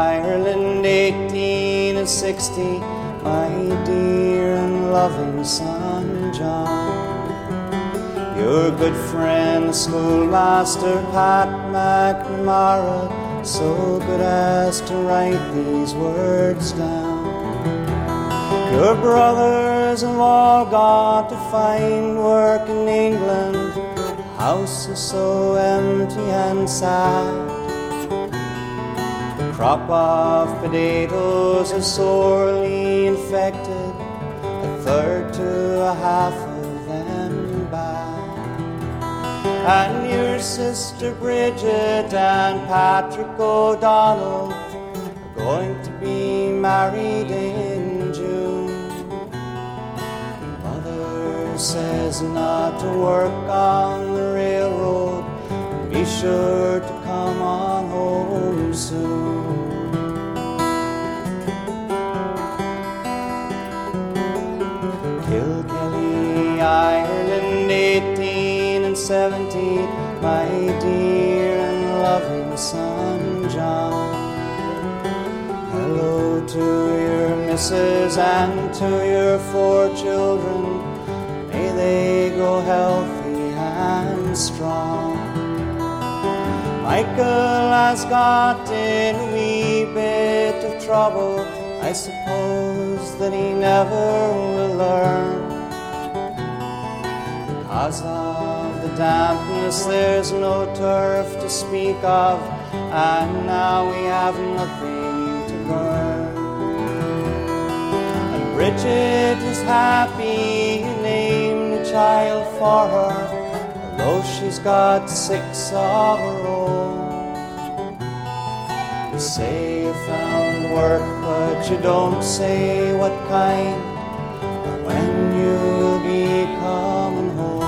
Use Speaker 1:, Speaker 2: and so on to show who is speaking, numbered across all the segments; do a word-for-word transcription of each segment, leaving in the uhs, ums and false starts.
Speaker 1: Ireland, eighteen and sixty, my dear and loving son John. Your good friend, the schoolmaster Pat McNamara, so good as to write these words down. Your brothers have all gone to find work in England. The house is so empty and sad. The crop of potatoes is sorely infected, a third to a half of them bad. And your sister Bridget and Patrick O'Donnell are going to be married in June. Mother says not to work on the railroad, be sure to come on home soon. Kilkelly, Ireland, eighteen and seventy, my dear and loving son John. Hello to your missus and to your four children, may they grow healthy and strong. Michael has got in a wee bit of trouble, I suppose that he never will learn. Because of the dampness there's no turf to speak of, and now we have nothing to burn. And Bridget is happy, you named a child for her, although she's got six of her own. You say you found work, but you don't say what kind, or when you'll be coming home.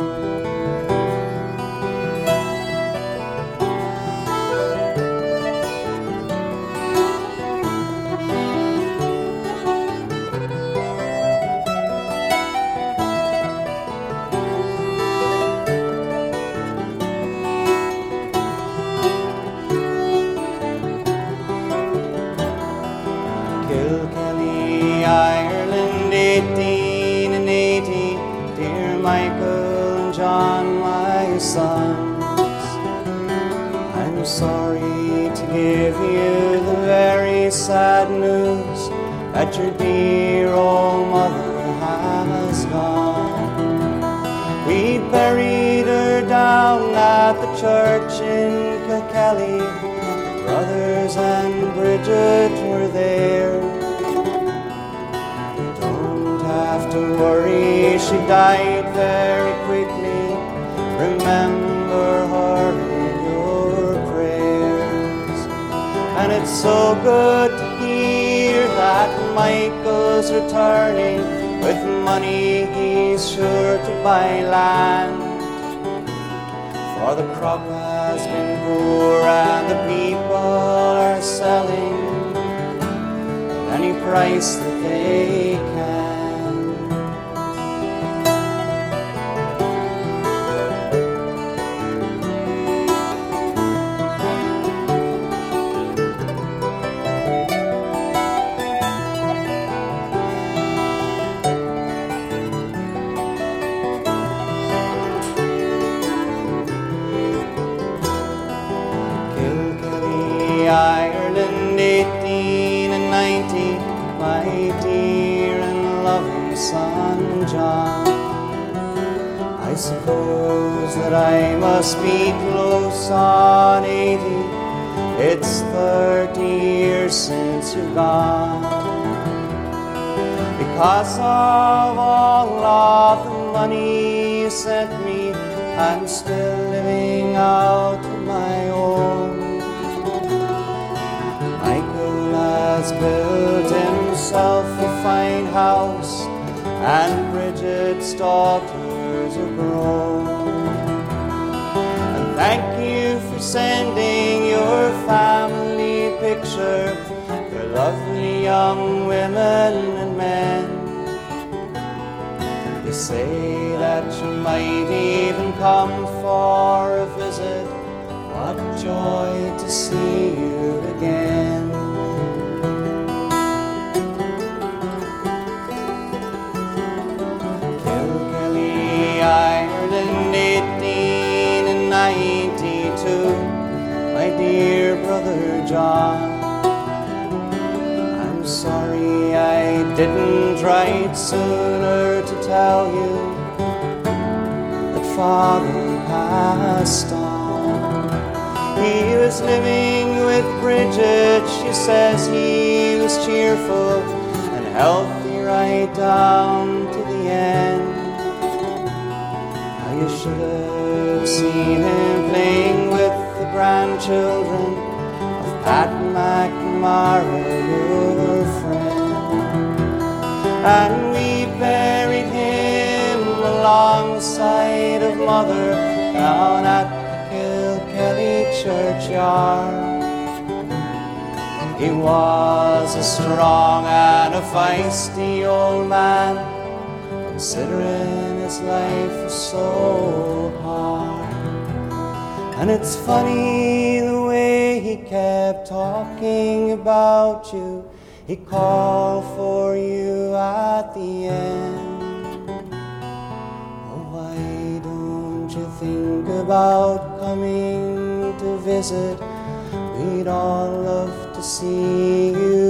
Speaker 1: Kilkelly, Ireland, eighteen and eighty, dear Michael and John, my sons. I'm sorry to give you the very sad news that your dear old mother has gone. We buried her down at the church in Kilkelly. Brothers and Bridget were there. You don't have to worry, she died very quickly. Remember her in your prayers. And it's so good to hear that Michael's returning. With money he's sure to buy land. For the crop has been poor and the people are selling at any price that they can. Ireland, eighteen and ninety, my dear and loving son John. I suppose that I must be close on eighty, it's thirty years since you've gone. Because of all of the money you sent me, I'm still living out on my own. Has built himself a fine house, and Bridget's daughters are grown. And thank you for sending your family picture, your lovely young women and men. You say that you might even come for a visit. What joy to see you again. Brother John. I'm sorry I didn't write sooner to tell you that Father passed on. He was living with Bridget. She says he was cheerful and healthy right down to the end. Now you should have seen him playing with the grandchildren of Pat McNamara, your friend. And we buried him alongside of Mother down at Kilkelly churchyard. He was a strong and a feisty old man, considering his life was so hard. And it's funny the way he kept talking about you. He called for you at the end. Oh, why don't you think about coming to visit? We'd all love to see you